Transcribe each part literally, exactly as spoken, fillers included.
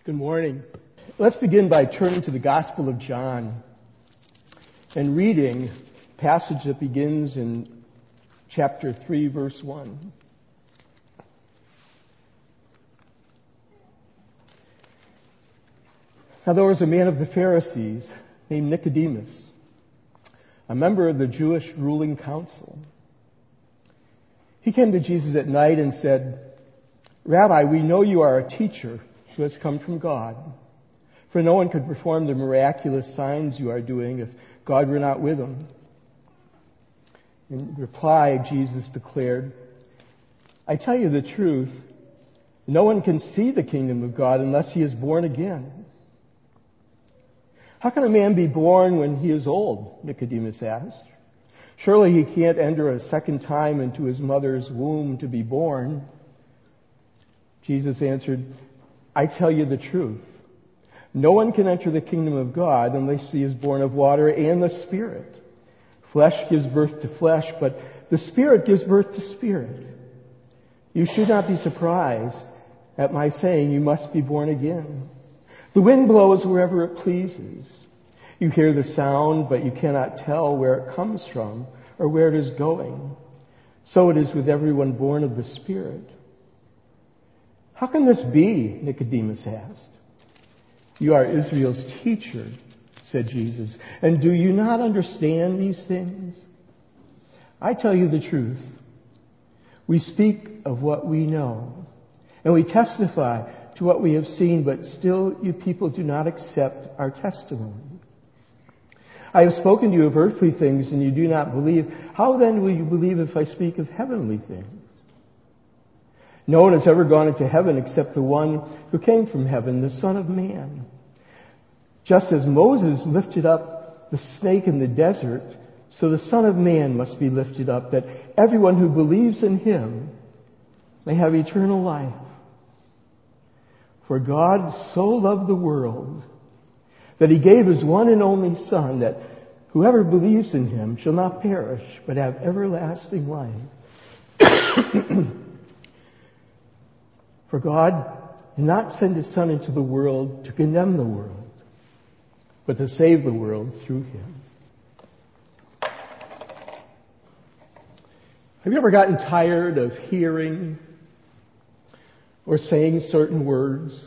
Good morning. Let's begin by turning to the Gospel of John and reading a passage that begins in chapter three, verse one. Now there was a man of the Pharisees named Nicodemus, a member of the Jewish ruling council. He came to Jesus at night and said, "Rabbi, we know you are a teacher who has come from God. For no one could perform the miraculous signs you are doing if God were not with him." In reply, Jesus declared, "I tell you the truth, no one can see the kingdom of God unless he is born again." "How can a man be born when he is old?" Nicodemus asked. "Surely he can't enter a second time into his mother's womb to be born." Jesus answered, "I tell you the truth. No one can enter the kingdom of God unless he is born of water and the Spirit. Flesh gives birth to flesh, but the Spirit gives birth to spirit. You should not be surprised at my saying you must be born again. The wind blows wherever it pleases. You hear the sound, but you cannot tell where it comes from or where it is going. So it is with everyone born of the Spirit." "How can this be?" Nicodemus asked. "You are Israel's teacher," said Jesus, "and do you not understand these things? I tell you the truth. We speak of what we know, and we testify to what we have seen, but still you people do not accept our testimony. I have spoken to you of earthly things, and you do not believe. How then will you believe if I speak of heavenly things? No one has ever gone into heaven except the one who came from heaven, the Son of Man. Just as Moses lifted up the snake in the desert, so the Son of Man must be lifted up, that everyone who believes in him may have eternal life. For God so loved the world that he gave his one and only Son, that whoever believes in him shall not perish, but have everlasting life. For God did not send his Son into the world to condemn the world, but to save the world through him." Have you ever gotten tired of hearing or saying certain words?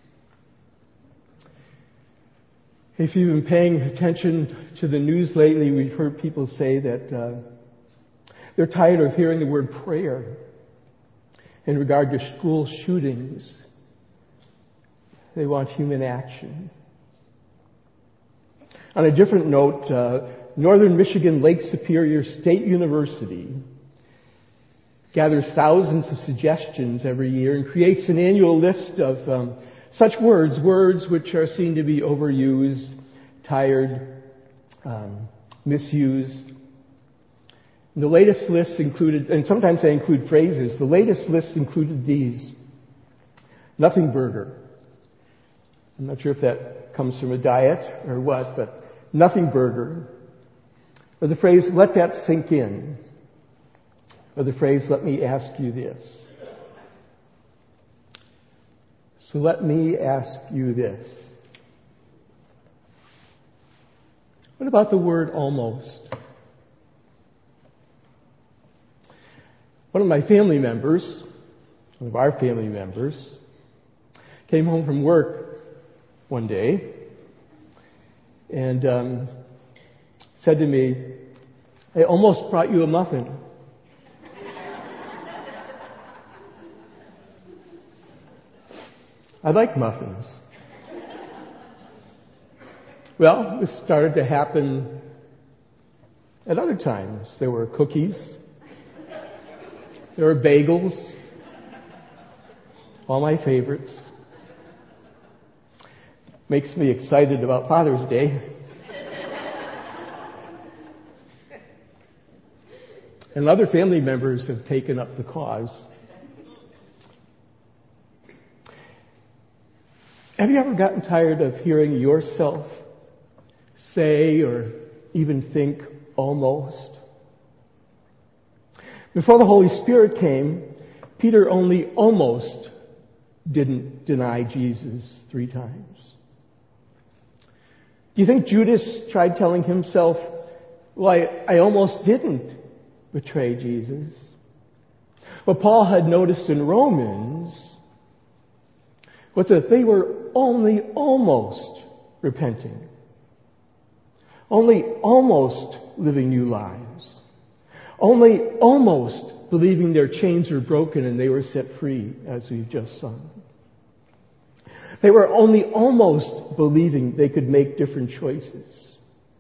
If you've been paying attention to the news lately, we've heard people say that uh, they're tired of hearing the word prayer in regard to school shootings. They want human action. On a different note, uh, Northern Michigan Lake Superior State University gathers thousands of suggestions every year and creates an annual list of um, such words, words which are seen to be overused, tired, um, misused. And the latest list included, and sometimes they include phrases, the latest list included these: nothing burger. I'm not sure if that comes from a diet or what, but nothing burger. Or the phrase, let that sink in. Or the phrase, let me ask you this. So let me ask you this. What about the word almost? One of my family members, one of our family members, came home from work one day and um, said to me, "I almost brought you a muffin." I like muffins. Well, this started to happen at other times. There were cookies. There were bagels. All my favorites. Makes me excited about Father's Day. And other family members have taken up the cause. Have you ever gotten tired of hearing yourself say or even think almost? Before the Holy Spirit came, Peter only almost didn't deny Jesus three times? Do you think Judas tried telling himself, well, I, I almost didn't betray Jesus? What Paul had noticed in Romans was that they were only almost repenting. Only almost living new lives. Only almost believing their chains were broken and they were set free, as we've just sung. They were only almost believing they could make different choices.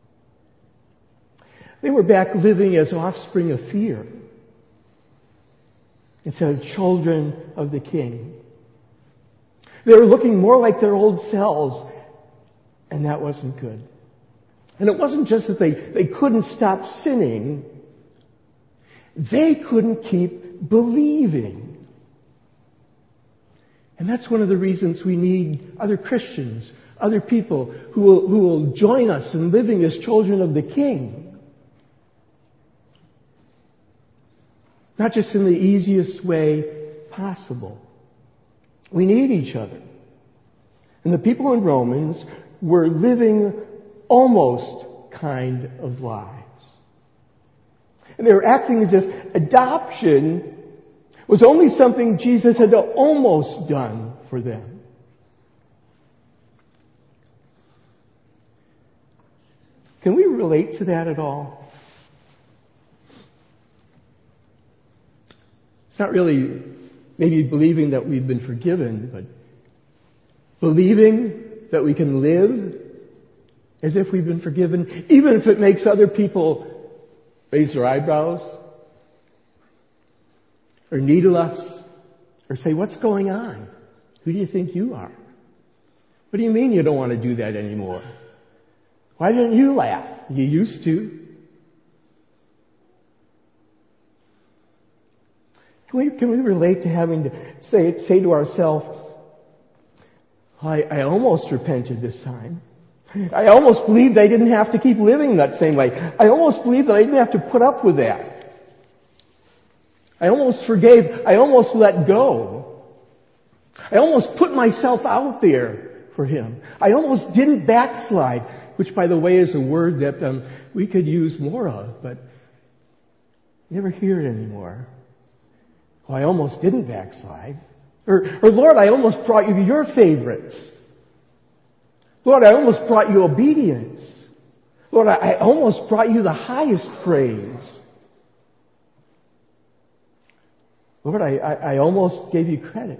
They were back living as offspring of fear instead of children of the King. They were looking more like their old selves, and that wasn't good. And it wasn't just that they, they couldn't stop sinning. They couldn't keep believing. And that's one of the reasons we need other Christians, other people who will, who will join us in living as children of the King. Not just in the easiest way possible. We need each other. And the people in Romans were living almost kind of lives. And they were acting as if adoption was only something Jesus had almost done for them. Can we relate to that at all? It's not really maybe believing that we've been forgiven, but believing that we can live as if we've been forgiven, even if it makes other people raise their eyebrows, or needle us, or say, what's going on? Who do you think you are? What do you mean you don't want to do that anymore? Why didn't you laugh? You used to. Can we, can we relate to having to say, say to ourselves, I, I almost repented this time. I almost believed I didn't have to keep living that same way. I almost believed that I didn't have to put up with that. I almost forgave. I almost let go. I almost put myself out there for Him. I almost didn't backslide, which, by the way, is a word that um, we could use more of, but never hear it anymore. Oh, I almost didn't backslide. Or, or, Lord, I almost brought you your favorites. Lord, I almost brought you obedience. Lord, I, I almost brought you the highest praise. Lord, I, I, I almost gave you credit.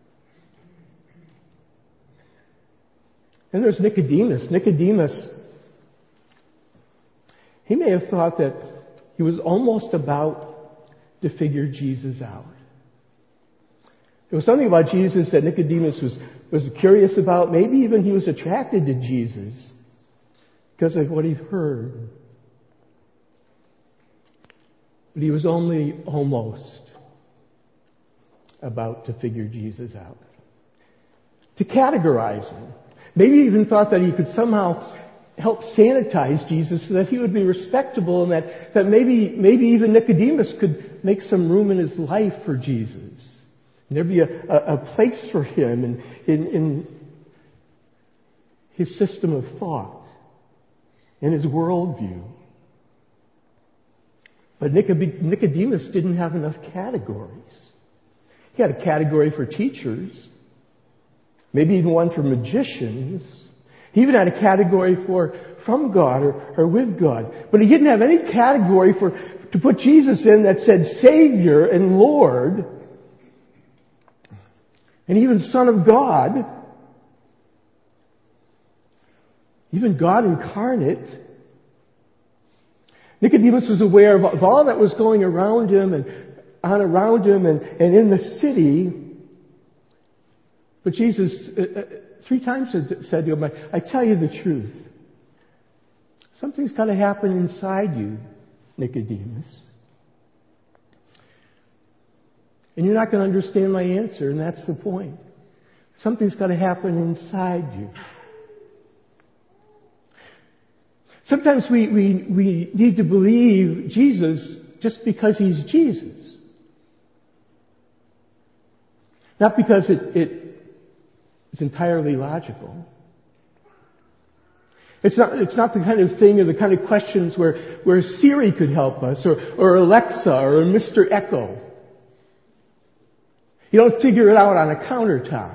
And there's Nicodemus. Nicodemus, he may have thought that he was almost about to figure Jesus out. There was something about Jesus that Nicodemus was, was curious about. Maybe even he was attracted to Jesus because of what he heard. But he was only almost about to figure Jesus out. To categorize him. Maybe he even thought that he could somehow help sanitize Jesus so that he would be respectable and that, that maybe, maybe even Nicodemus could make some room in his life for Jesus. And there'd be a, a, a place for him in, in, in his system of thought, in his worldview. But Nicodemus didn't have enough categories. He had a category for teachers, maybe even one for magicians. He even had a category for from God or, or with God. But he didn't have any category for to put Jesus in that said Savior and Lord and even Son of God, even God incarnate. Nicodemus was aware of, of all that was going around him and on around him and, and in the city. But Jesus uh, uh, three times said to him, I, I tell you the truth. Something's got to happen inside you, Nicodemus. And you're not going to understand my answer, and that's the point. Something's got to happen inside you. Sometimes we, we, we need to believe Jesus just because He's Jesus. Not because it, it is entirely logical. It's not, it's not the kind of thing or the kind of questions where, where Siri could help us, or, or Alexa, or Mister Echo. You don't figure it out on a countertop.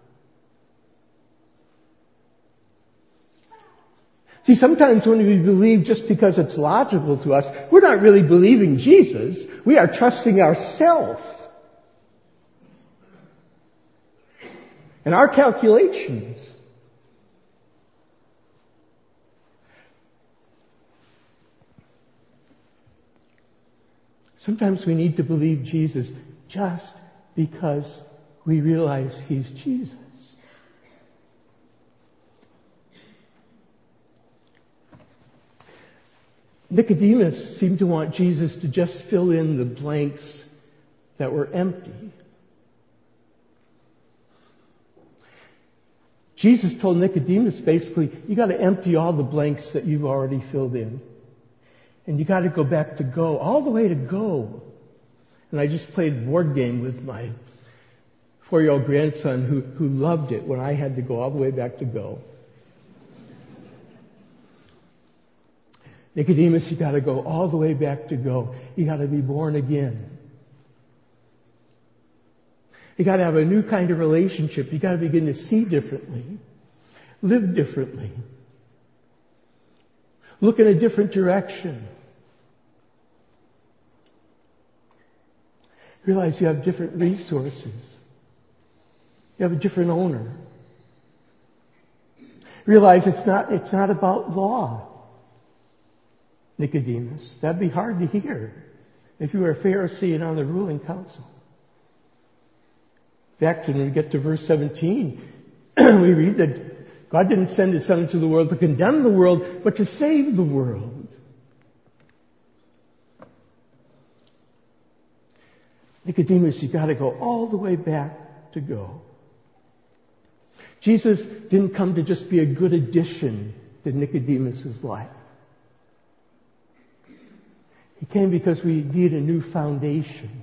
See, sometimes when we believe just because it's logical to us, we're not really believing Jesus. We are trusting ourselves and our calculations. Sometimes we need to believe Jesus just because we realize He's Jesus. Nicodemus seemed to want Jesus to just fill in the blanks that were empty. Jesus told Nicodemus basically, you got to empty all the blanks that you've already filled in. And you got to go back to go, all the way to go. And I just played a board game with my four-year-old grandson who, who loved it when I had to go all the way back to go. Nicodemus, you got to go all the way back to go. You got to be born again. You got to have a new kind of relationship. You got to begin to see differently, live differently, look in a different direction. Realize you have different resources. You have a different owner. Realize it's not, it's not about law. Nicodemus. That'd be hard to hear if you were a Pharisee and on the ruling council. In fact, when we get to verse seventeen, we read that God didn't send His Son into the world to condemn the world, but to save the world. Nicodemus, you got to go all the way back to go. Jesus didn't come to just be a good addition to Nicodemus' life. He came because we need a new foundation.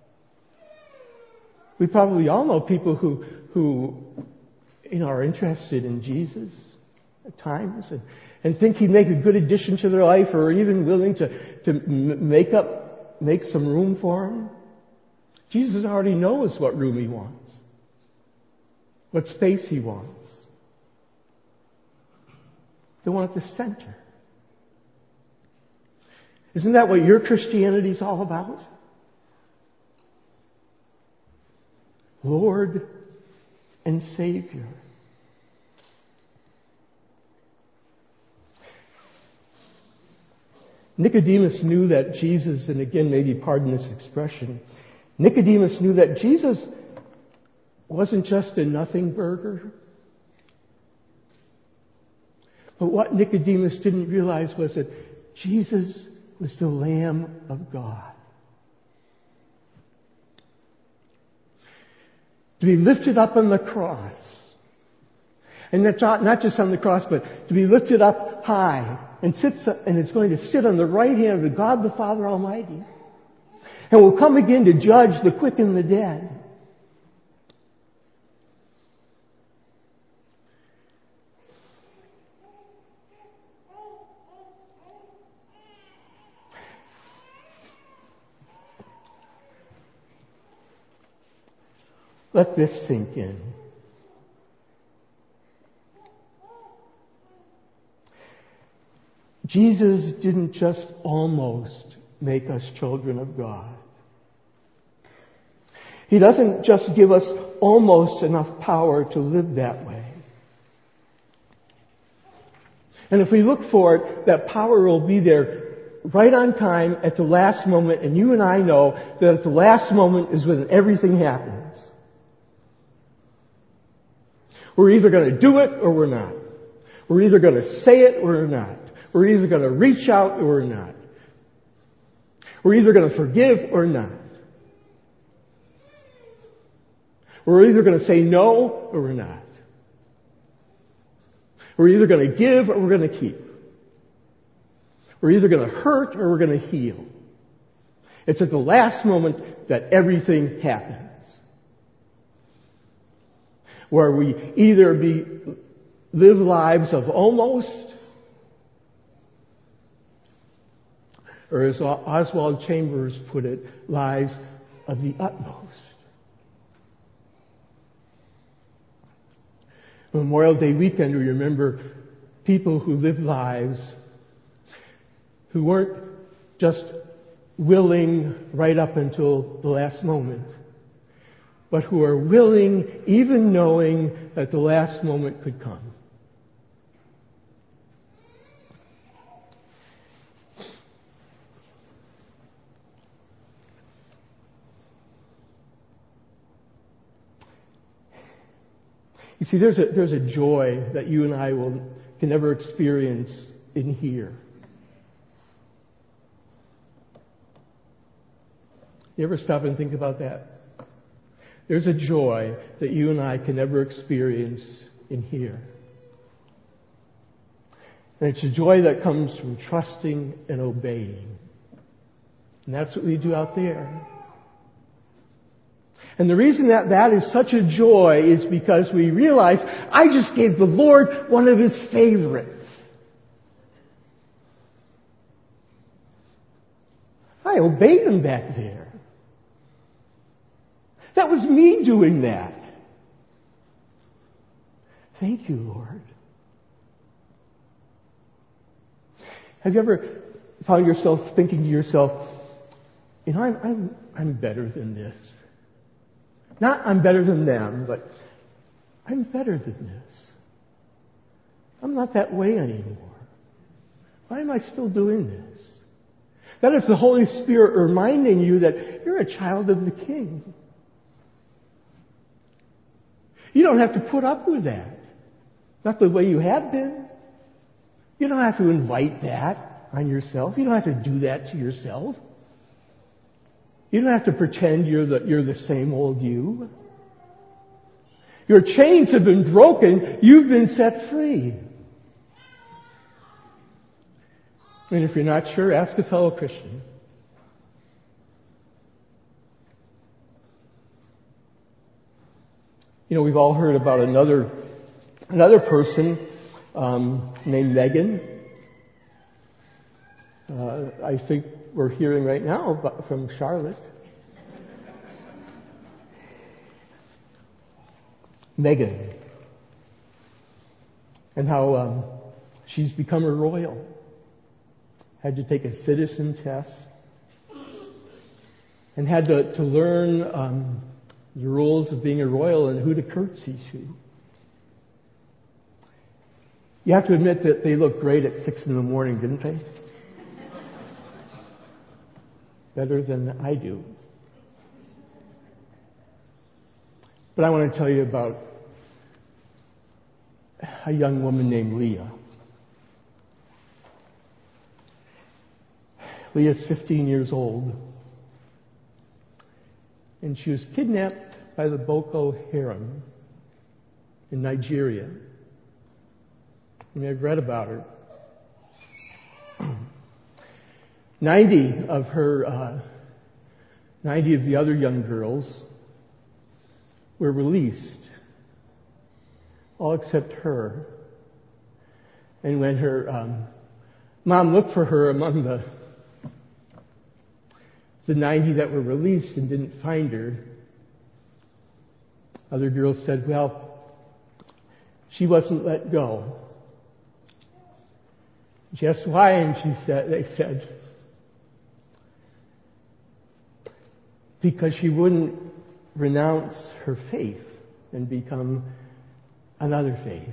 We probably all know people who, who you know, are interested in Jesus at times and, and think He'd make a good addition to their life, or even willing to, to make up, make some room for Him. Jesus already knows what room He wants, what space He wants. The one at the center. Isn't that what your Christianity is all about? Lord and Savior. Nicodemus knew that Jesus, and again, maybe pardon this expression, Nicodemus knew that Jesus wasn't just a nothing burger. But what Nicodemus didn't realize was that Jesus was the Lamb of God. To be lifted up on the cross. And not, not just on the cross, but to be lifted up high and sits, and it's going to sit on the right hand of God the Father Almighty. And will come again to judge the quick and the dead. Let this sink in. Jesus didn't just almost make us children of God. He doesn't just give us almost enough power to live that way. And if we look for it, that power will be there right on time at the last moment, and you and I know that at the last moment is when everything happens. We're either going to do it or we're not. We're either going to say it or we're not. We're either going to reach out or we're not. We're either going to forgive or not. We're either going to say no or we're not. We're either going to give or we're going to keep. We're either going to hurt or we're going to heal. It's at the last moment that everything happens. where we either be, live lives of almost, or as Oswald Chambers put it, lives of the utmost. Memorial Day weekend, we remember people who lived lives who weren't just willing right up until the last moment, but who are willing even knowing that the last moment could come. You see, there's a, there's a joy that you and I will can never experience in here. You ever stop and think about that? There's a joy that you and I can never experience in here. And it's a joy that comes from trusting and obeying. And that's what we do out there. And the reason that that is such a joy is because we realize I just gave the Lord one of His favorites. I obeyed Him back there. That was me doing that. Thank you, Lord. Have you ever found yourself thinking to yourself, you know, I'm, I'm, I'm better than this. Not I'm better than them, but I'm better than this. I'm not that way anymore. Why am I still doing this? That is the Holy Spirit reminding you that you're a child of the King. You don't have to put up with that. Not the way you have been. You don't have to invite that on yourself. You don't have to do that to yourself. You don't have to pretend you're the, you're the same old you. Your chains have been broken. You've been set free. And if you're not sure, ask a fellow Christian. You know, we've all heard about another another person um, named Megan. Uh, I think we're hearing right now from Charlotte. Megan. And how um, she's become a royal. Had to take a citizen test. And had to, to learn um, the rules of being a royal and who to curtsy to. You have to admit that they looked great at six in the morning, didn't they? Better than I do. But I want to tell you about a young woman named Leah. Leah's fifteen years old. And she was kidnapped by the Boko Haram in Nigeria. You may have read about her. Ninety of her, uh, ninety of the other young girls were released, all except her. And when her um, mom looked for her among the the ninety that were released and didn't find her, other girls said, well, she wasn't let go. She asked why, and she said, they said, because she wouldn't renounce her faith and become another faith.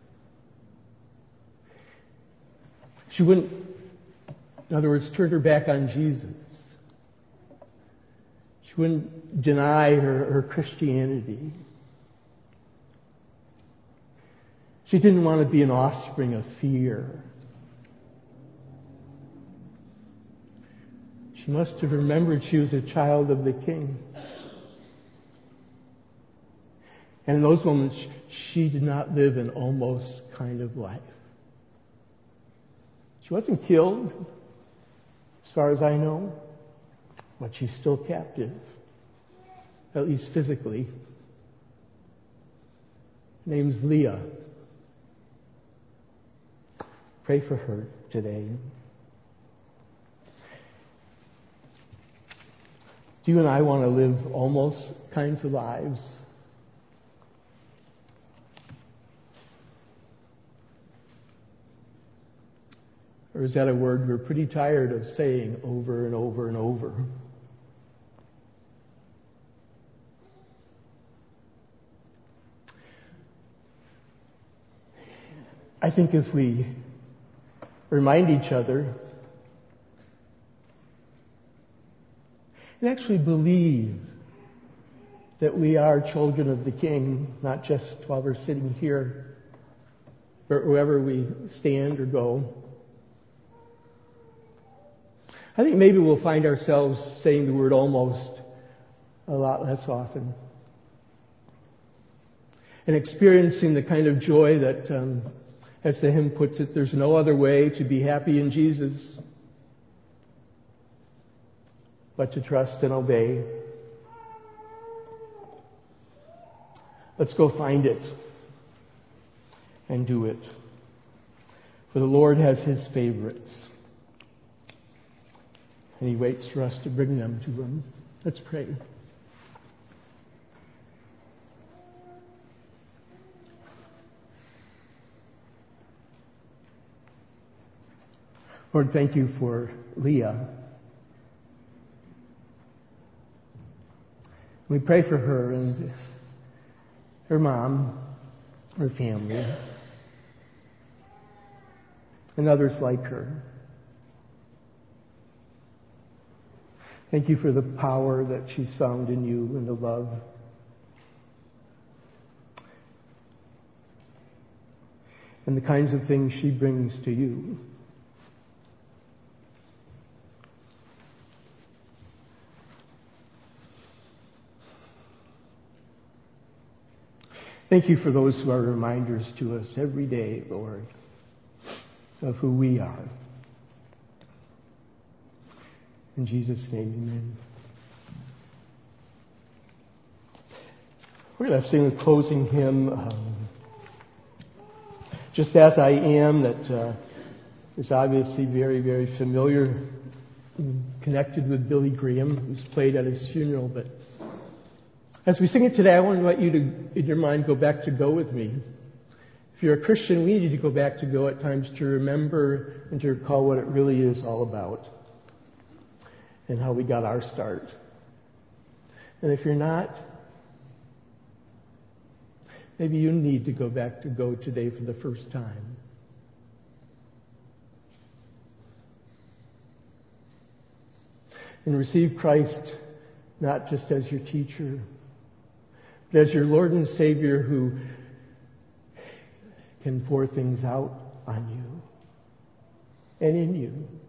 She wouldn't, in other words, turn her back on Jesus. She wouldn't deny her, her Christianity. She didn't want to be an offspring of fear. She must have remembered she was a child of the King. And in those moments, she did not live an almost kind of life. She wasn't killed, as far as I know, but she's still captive, at least physically. Her name's Leah. Pray for her today. Do you and I want to live almost kinds of lives? Or is that a word we're pretty tired of saying over and over and over? I think if we remind each other and actually believe that we are children of the King, not just while we're sitting here, but wherever we stand or go, I think maybe we'll find ourselves saying the word almost a lot less often. And experiencing the kind of joy that, um, as the hymn puts it, there's no other way to be happy in Jesus but to trust and obey. Let's go find it and do it. For the Lord has His favorites, and He waits for us to bring them to Him. Let's pray. Lord, thank you for Leah. We pray for her and her mom, her family, and others like her. Thank you for the power that she's found in you and the love. And the kinds of things she brings to you. Thank you for those who are reminders to us every day, Lord, of who we are. In Jesus' name, amen. We're going to sing a closing hymn, um, Just As I Am, that uh, is obviously very, very familiar, connected with Billy Graham, who's played at his funeral. But as we sing it today, I want to invite you to, in your mind, go back to Go with me. If you're a Christian, we need to go back to Go at times to remember and to recall what it really is all about and how we got our start. And if you're not, maybe you need to go back to Go today for the first time. And receive Christ not just as your teacher, but as your Lord and Savior who can pour things out on you and in you.